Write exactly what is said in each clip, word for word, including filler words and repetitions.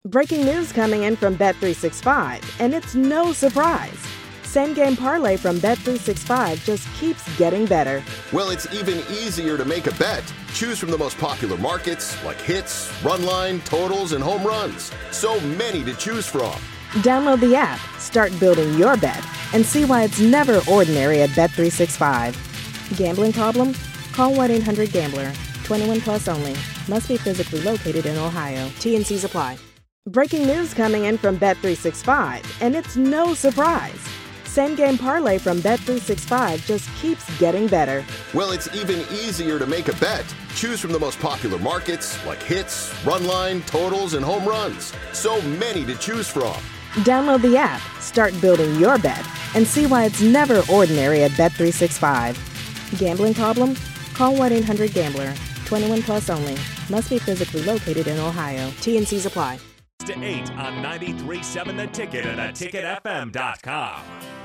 Breaking news coming in from Bet three sixty-five, and it's no surprise. Same Game Parlay from Bet three sixty-five just keeps getting better. Well, it's even easier to make a bet. Choose from the most popular markets like hits, run line, totals, and home runs. So many to choose from. Download the app, start building your bet, and see why it's never ordinary at Bet three sixty-five. Gambling problem? Call one eight hundred gambler. twenty-one plus only. Must be physically located in Ohio. T and C's apply. Breaking news coming in from Bet three sixty-five, and it's no surprise. Same Game Parlay from Bet three sixty-five just keeps getting better. Well, it's even easier to make a bet. Choose from the most popular markets like hits, run line, totals, and home runs. So many to choose from. Download the app, start building your bet, and see why it's never ordinary at Bet three sixty-five. Gambling problem? Call one eight hundred gambler. twenty-one plus only. Must be physically located in Ohio. T and C's apply. To eight on ninety-three point seven The Ticket and the ticket f m dot com.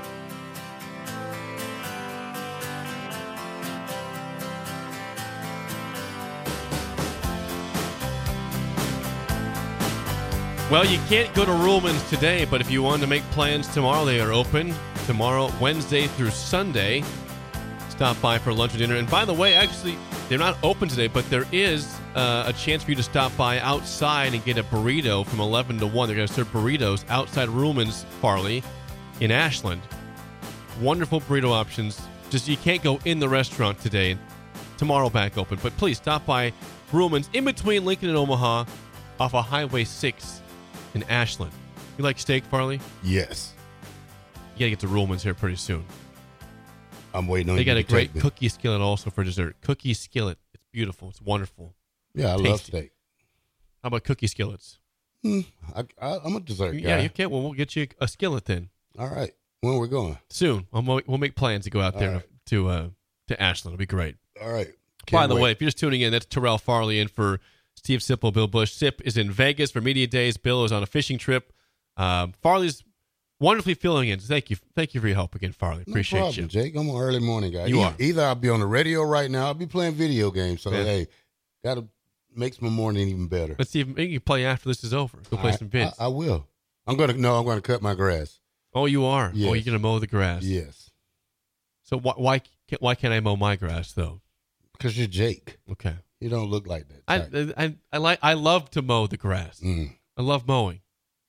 Well, you can't go to Ruhlman's today, but if you want to make plans tomorrow, they are open tomorrow, Wednesday through Sunday. Stop by for lunch or dinner. And by the way, actually, they're not open today, but there is uh, a chance for you to stop by outside and get a burrito from eleven to one. They're going to serve burritos outside Ruhlman's Farley in Ashland. Wonderful burrito options. Just you can't go in the restaurant today. Tomorrow back open. But please stop by Ruhlman's in between Lincoln and Omaha off of Highway six in Ashland. You like steak, Farley? Yes. You got to get to Ruhlman's here pretty soon. I'm waiting on they you. They got a to great me. cookie skillet also for dessert. Cookie skillet. It's beautiful. It's wonderful. Yeah, I Tasty. love steak. How about cookie skillets? Hmm, I, I, I'm a dessert guy. Yeah, you can. Well, we'll get you a skillet then. All right. When are we going? Soon. We'll, we'll make plans to go out there right. to uh, to Ashland. It'll be great. All right. Can't By the wait. way, if you're just tuning in, that's Terrell Farley in for Steve Sipple, Bill Bush. Sip is in Vegas for Media Days. Bill is on a fishing trip. Um, Farley's wonderfully filling in. Thank you. Thank you for your help again, Farley. Appreciate no problem, you. Jake. I'm an early morning guy. You E- are. Either I'll be on the radio right now, I'll be playing video games. So, Yeah. hey, got to makes my morning even better. Let's see if maybe you can play after this is over. Go play I, some bids. I, I will. I'm going to, no, I'm going to cut my grass. Oh, you are? Yes. Oh, you're going to mow the grass? Yes. So why, why, can't, why can't I mow my grass, though? Because you're Jake. Okay. You don't look like that. I, type. I, I, like, I love to mow the grass. Mm. I love mowing.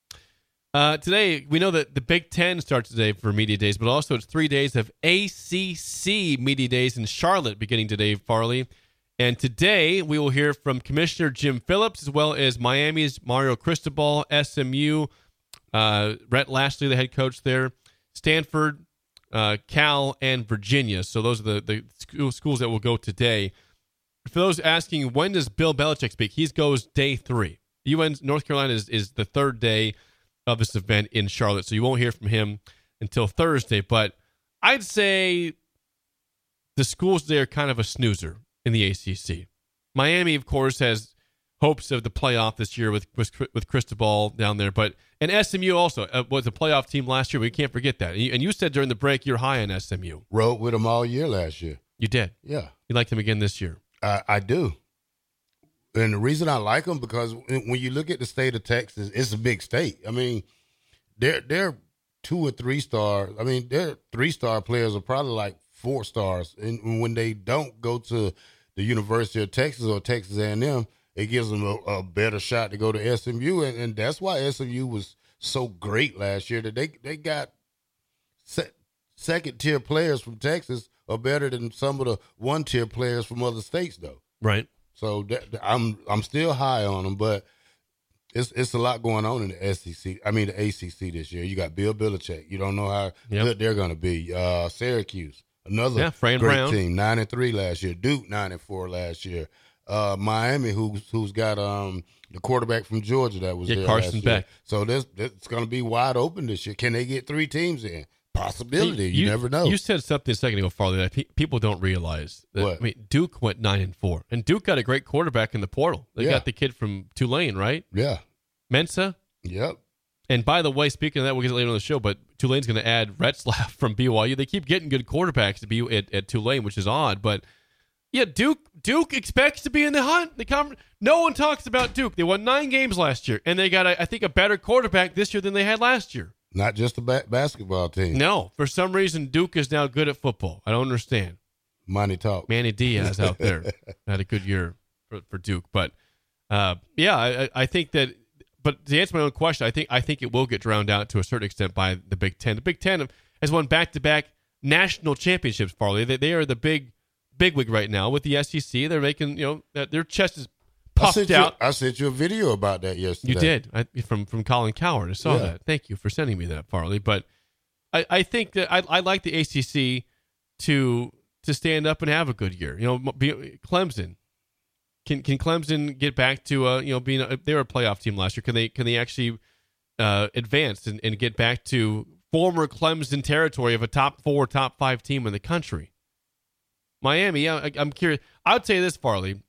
Uh, today, we know that the Big Ten starts today for Media Days, but also it's three days of A C C Media Days in Charlotte beginning today, Farley. And today, we will hear from Commissioner Jim Phillips, as well as Miami's Mario Cristobal, S M U, uh, Rhett Lashley, the head coach there, Stanford, uh, Cal, and Virginia. So those are the, the school, schools that will go today. For those asking, when does Bill Belichick speak? He goes day three. U N North Carolina is, is the third day of this event in Charlotte, so you won't hear from him until Thursday. But I'd say the schools there are kind of a snoozer in the A C C. Miami, of course, has hopes of the playoff this year with with, with Cristobal down there, but and S M U also uh, was a playoff team last year. We can't forget that. And you, and you said during the break you're high on S M U. Rode with them all year last year. You did. Yeah. You like them again this year. I, I do. And the reason I like them, because when you look at the state of Texas, it's a big state. I mean, they're, they're two or three star. I mean, their three-star players are probably like four stars. And when they don't go to the University of Texas or Texas A and M, it gives them a, a better shot to go to S M U. And, and that's why S M U was so great last year, that they, they got se- second-tier players from Texas are better than some of the one-tier players from other states, though. Right. So that, I'm I'm still high on them, but it's it's a lot going on in the S E C. I mean the A C C this year. You got Bill Belichick. You don't know how Yep. good they're going to be. Uh, Syracuse, another Yeah, Fran great Brown. team, nine and three last year. Duke nine and four last year. Uh, Miami, who's who's got um the quarterback from Georgia that was Yeah, there Carson last year. Beck. So this it's going to be wide open this year. Can they get three teams in? Possibility. You, never know. You said something a second ago, Farley, that pe- people don't realize. That, What? I mean, Duke went nine and four, and Duke got a great quarterback in the portal. They Yeah. got the kid from Tulane, right? yeah. Mensa. Yep. And by the way, speaking of that, we'll get it later on the show, but Tulane's going to add Retzlaff from B Y U. They keep getting good quarterbacks to be at, at Tulane, which is odd, but Yeah, Duke Duke expects to be in the hunt. The com- no one talks about Duke. They won nine games last year, and they got, a, I think, a better quarterback this year than they had last year. Not just a ba- basketball team. No, for some reason, Duke is now good at football. I don't understand. Money talk. Manny Diaz out there had a good year for, for Duke, but uh, yeah, I, I think that. But to answer my own question, I think I think it will get drowned out to a certain extent by the Big Ten. The Big Ten has won back-to-back national championships. Farley, they, they are the big bigwig right now with the S E C. They're making, you know, their chest is puffed I sent out. You, I sent you a video about that yesterday. You did I, from from Colin Cowherd. I saw Yeah. that. Thank you for sending me that, Farley. But I, I think that I I like the A C C to to stand up and have a good year. You know, be, Clemson. Can can Clemson get back to uh you know being a, they were a playoff team last year? Can they can they actually uh, advance and, and get back to former Clemson territory of a top four, top five team in the country? Miami, yeah, I, I'm curious. I would say this, Farley.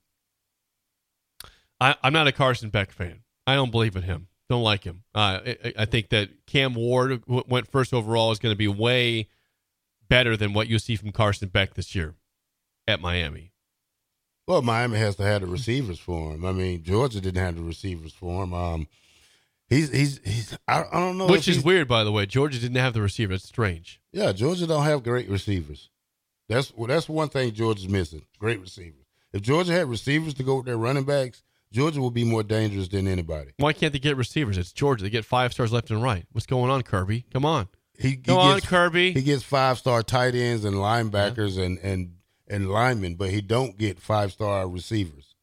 I, I'm not a Carson Beck fan. I don't believe in him. Don't like him. Uh, I, I think that Cam Ward, who went first overall, is going to be way better than what you see from Carson Beck this year at Miami. Well, Miami has to have the receivers for him. I mean, Georgia didn't have the receivers for him. Um, he's he's he's. I, I don't know. Which is he's, weird, by the way. Georgia didn't have the receiver. It's strange. Yeah, Georgia don't have great receivers. That's well, that's one thing Georgia's missing. Great receivers. If Georgia had receivers to go with their running backs, Georgia will be more dangerous than anybody. Why can't they get receivers? It's Georgia. They get five stars left and right. What's going on, Kirby? Come on. He, he Come on, gets, Kirby. He gets five star tight ends and linebackers yeah. and and. and linemen, but he don't get five-star receivers.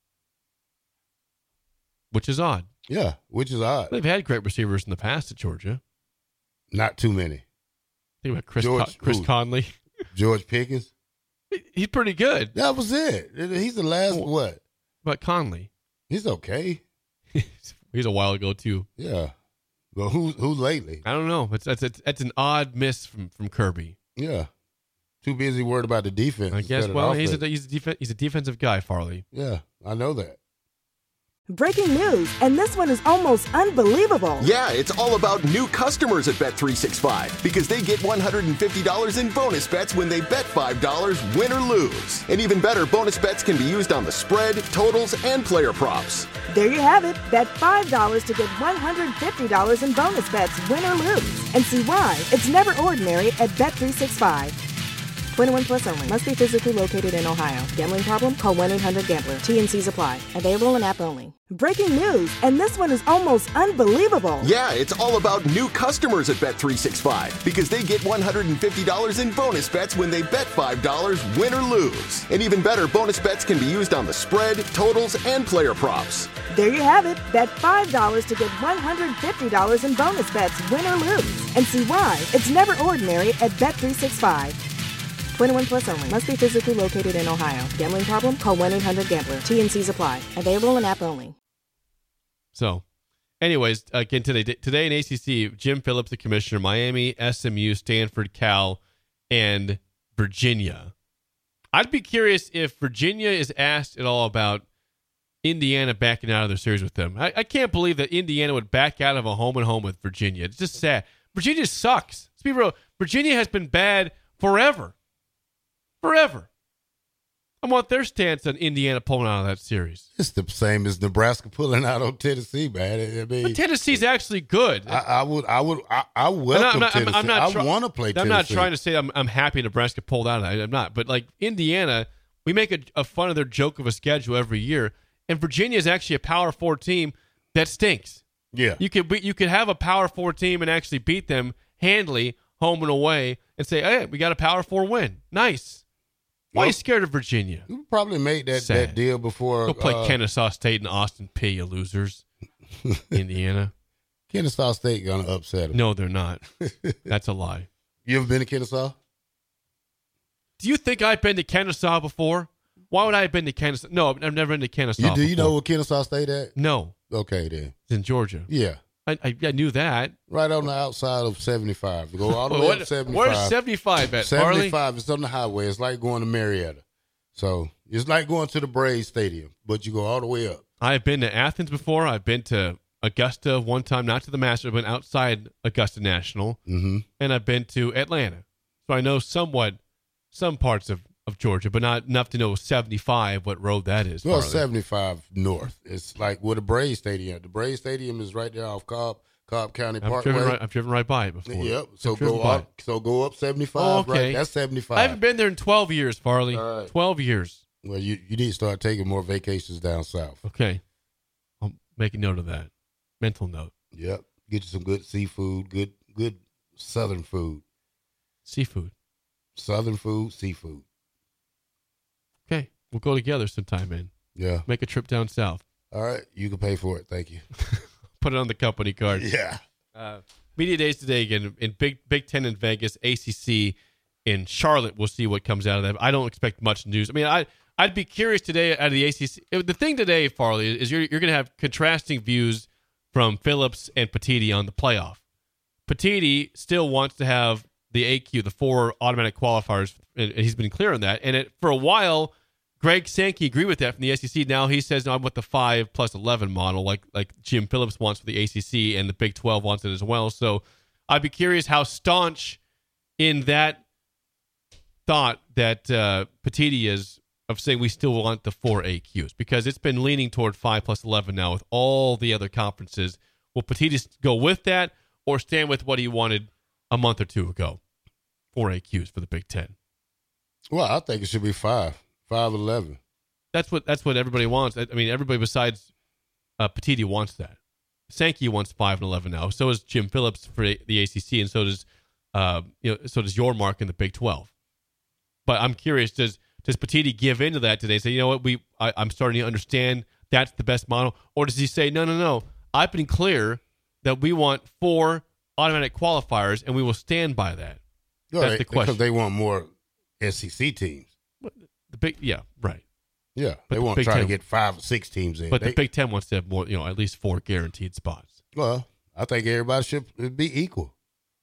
Which is odd. Yeah, which is odd. They've had great receivers in the past at Georgia. Not too many. Think about Chris George, Con- Chris who? Conley. George Pickens. He's pretty good. That was it. He's the last, oh, what? But Conley. He's okay. He's a while ago, too. Yeah. But who, who lately? I don't know. It's, it's, it's, it's an odd miss from, from Kirby. Yeah. Too busy worried about the defense. I guess. Well, he's a he's a, def- he's a defensive guy, Farley. Yeah, I know that. Breaking news, and this one is almost unbelievable. Yeah, it's all about new customers at Bet three sixty-five because they get one hundred fifty dollars in bonus bets when they bet five dollars, win or lose. And even better, bonus bets can be used on the spread, totals, and player props. There you have it. Bet five dollars to get one hundred fifty dollars in bonus bets, win or lose. And see why it's never ordinary at Bet three sixty-five. twenty-one plus only. Must be physically located in Ohio. Gambling problem? Call one eight hundred gambler. T N Cs apply. Available in app only. Breaking news, and this one is almost unbelievable. Yeah, it's all about new customers at Bet three sixty-five because they get one hundred fifty dollars in bonus bets when they bet five dollars, win or lose. And even better, bonus bets can be used on the spread, totals, and player props. There you have it. Bet five dollars to get one hundred fifty dollars in bonus bets, win or lose. And see why it's never ordinary at Bet three sixty-five. twenty-one plus only. Must be physically located in Ohio. Gambling problem? Call one eight hundred gambler. T N Cs apply. Available in app only. So, anyways, again, today today in A C C, Jim Phillips, the commissioner, Miami, S M U, Stanford, Cal, and Virginia. I'd be curious if Virginia is asked at all about Indiana backing out of their series with them. I, I can't believe that Indiana would back out of a home and home with Virginia. It's just sad. Virginia sucks. Let's be real. Virginia has been bad forever. Forever. I want their stance on Indiana pulling out of that series. It's the same as Nebraska pulling out on Tennessee, man. I mean, but Tennessee's actually good. I, I would, I would, I, I welcome not, Tennessee. I'm not I try- want to play I'm Tennessee. not trying to say I'm, I'm happy Nebraska pulled out of that. I'm not. But like Indiana, we make a, a fun of their joke of a schedule every year, and Virginia is actually a Power Four team that stinks. Yeah, you could be, you could have a Power Four team and actually beat them handily, home and away, and say, "Hey, we got a Power Four win. Nice." Why are you scared of Virginia? You probably made that, that deal before. Go play uh, Kennesaw State and Austin P, you losers. Indiana. Kennesaw State going to upset them. No, they're not. That's a lie. You ever been to Kennesaw? Do you think I've been to Kennesaw before? Why would I have been to Kennesaw? No, I've never been to Kennesaw you, Do before. you know where Kennesaw State at? No. Okay, then. It's in Georgia. Yeah. I, I, I knew that. Right on the outside of seventy-five. You go all the way what, up seventy-five. Where's seventy-five at, seventy-five Farley? is on the highway. It's like going to Marietta. So it's like going to the Braves Stadium, but you go all the way up. I've been to Athens before. I've been to Augusta one time, not to the Masters, but outside Augusta National. Mm-hmm. And I've been to Atlanta. So I know somewhat, some parts of, of Georgia, but not enough to know seventy-five what road that is. Well, Farley. seventy-five north. It's like where the Braves Stadium. The Braves Stadium is right there off Cobb, Cobb County I've Parkway. driven, right, I've driven right by it before. Yep. So I've driven go by up. it. So go up seventy-five. Oh, okay. Right. That's seventy-five. I haven't been there in twelve years, Farley. All right. twelve years. Well, you you need to start taking more vacations down south. Okay. I'll make a note of that. Mental note. Yep. Get you some good seafood, good good southern food. Seafood. Southern food, seafood. Okay. We'll go together sometime, man. Yeah. Make a trip down south. All right. You can pay for it. Thank you. Put it on the company card. Yeah. Uh, media days today again in Big Big Ten in Vegas, A C C in Charlotte. We'll see what comes out of that. I don't expect much news. I mean, I I'd be curious today out of the A C C. The thing today, Farley, is you're you're going to have contrasting views from Phillips and Petitti on the playoff. Petitti still wants to have the A Q, the four automatic qualifiers, and he's been clear on that. And it, for a while, Greg Sankey agreed with that from the S E C. Now he says, no, I want the five plus eleven model, like like Jim Phillips wants for the A C C, and the Big twelve wants it as well. So I'd be curious how staunch in that thought that uh, Petitti is of saying we still want the four A Qs, because it's been leaning toward five plus eleven now with all the other conferences. Will Petitti go with that or stand with what he wanted a month or two ago? Four A Qs for the Big Ten. Well, I think it should be five, five eleven. That's what that's what everybody wants. I mean, everybody besides uh, Petitti wants that. Sankey wants five and eleven now. So does Jim Phillips for the A C C, and so does uh, you know, so does your mark in the Big twelve. But I'm curious, does does Petitti give into that today? Say, you know what, we I, I'm starting to understand that's the best model, or does he say, no, no, no, I've been clear that we want four automatic qualifiers, and we will stand by that. Well, that's they, the question. Because they want more S E C teams. The big, yeah, right. Yeah, But they the want Big to try Ten- to get five or six teams in. But They- the Big Ten wants to have more, you know, at least four guaranteed spots. Well, I think everybody should be equal.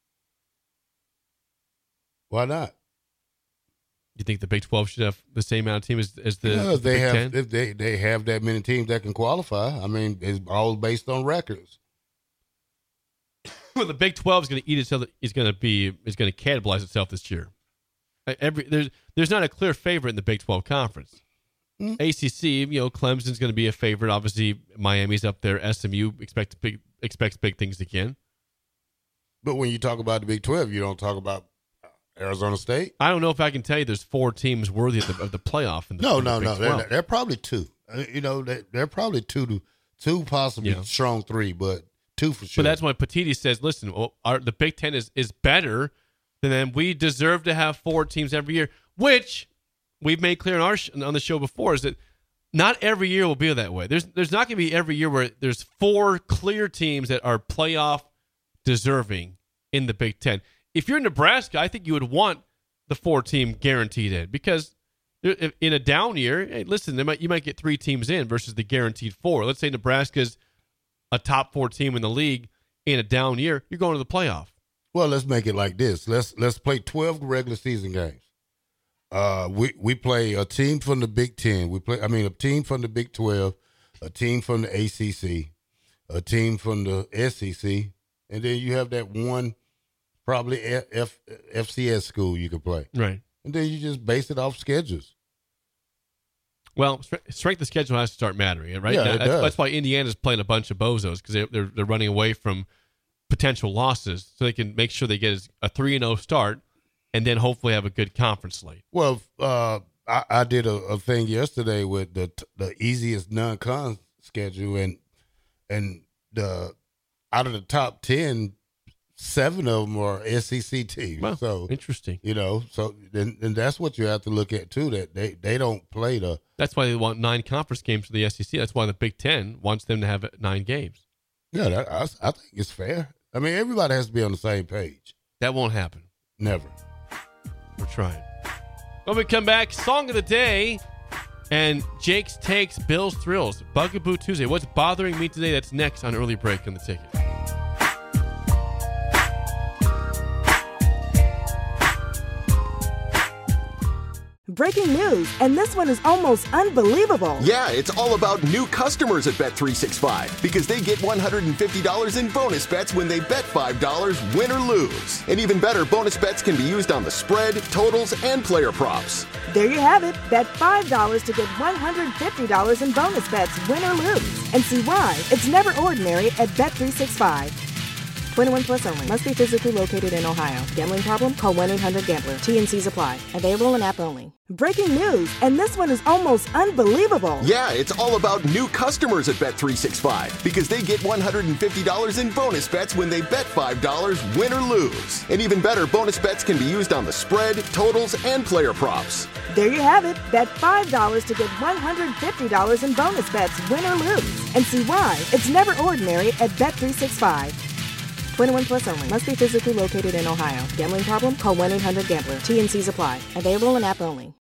Why not? You think the Big twelve should have the same amount of teams as, as the, Because as the they Big have, Ten? if they they have that many teams that can qualify. I mean, it's all based on records. Well, the Big twelve is going to eat itself. Is going to be is going to cannibalize itself this year. Like, Every there's there's not a clear favorite in the Big twelve conference. Mm. A C C, you know, Clemson's going to be a favorite. Obviously, Miami's up there. S M U expects big expects big things again. But when you talk about the Big twelve, you don't talk about Arizona State. I don't know if I can tell you there's four teams worthy of the, of the playoff. In the, No, in the no, Big no. twelve. They're, they're probably two. Uh, You know, they, they're probably two to two, possibly Yeah. strong three, but two for sure. But that's why Petitti says, listen, well, our, the Big Ten is, is better than them. We deserve to have four teams every year, which we've made clear on our sh- on the show before is that not every year will be that way. There's there's not going to be every year where there's four clear teams that are playoff deserving in the Big Ten. If you're Nebraska, I think you would want the four team guaranteed in, because if- in a down year, hey, listen, they might you might get three teams in versus the guaranteed four. Let's say Nebraska's a top four team in the league in a down year, you're going to the playoff. Well, let's make it like this. Let's let's play twelve regular season games. Uh, we we play a team from the Big Ten. We play, I mean, a team from the Big twelve, a team from the A C C, a team from the S E C, and then you have that one probably F, F C S school you could play, Right. and then you just base it off schedules. Well, stre- strength of schedule has to start mattering, right? Yeah, Now, it that's, does. that's why Indiana's playing a bunch of bozos, because they, they're they're running away from potential losses, so they can make sure they get a three and zero start, and then hopefully have a good conference slate. Well, uh, I, I did a, a thing yesterday with the the easiest non-con schedule, and and the out of the top ten, seven of them are S E C teams. Well, so interesting. you know, so then and that's what you have to look at too. That they they don't play the That's why they want nine conference games for the S E C. That's why the Big Ten wants them to have nine games. yeah. That, I, I think it's fair. I mean, everybody has to be on the same page. That won't happen. Never. We're trying. When we come back, song of the day, and Jake's takes, Bill's thrills, Bugaboo Tuesday. What's bothering me today? That's next on Early Break on the Ticket. Breaking news, and this one is almost unbelievable. Yeah, it's all about new customers at Bet three sixty-five because they get one hundred fifty dollars in bonus bets when they bet five dollars, win or lose. And even better, bonus bets can be used on the spread, totals, and player props. There you have it. Bet five dollars to get one hundred fifty dollars in bonus bets, win or lose. And see why it's never ordinary at Bet three sixty-five. twenty-one plus only. Must be physically located in Ohio. Gambling problem? Call one eight hundred gambler. T N Cs apply. Available in app only. Breaking news, and this one is almost unbelievable. Yeah, it's all about new customers at Bet three sixty-five because they get one hundred fifty dollars in bonus bets when they bet five dollars, win or lose. And even better, bonus bets can be used on the spread, totals, and player props. There you have it. Bet five dollars to get one hundred fifty dollars in bonus bets, win or lose. And see why it's never ordinary at Bet three sixty-five. twenty-one plus only. Must be physically located in Ohio. Gambling problem? Call one eight hundred gambler. T N Cs apply. Available in app only.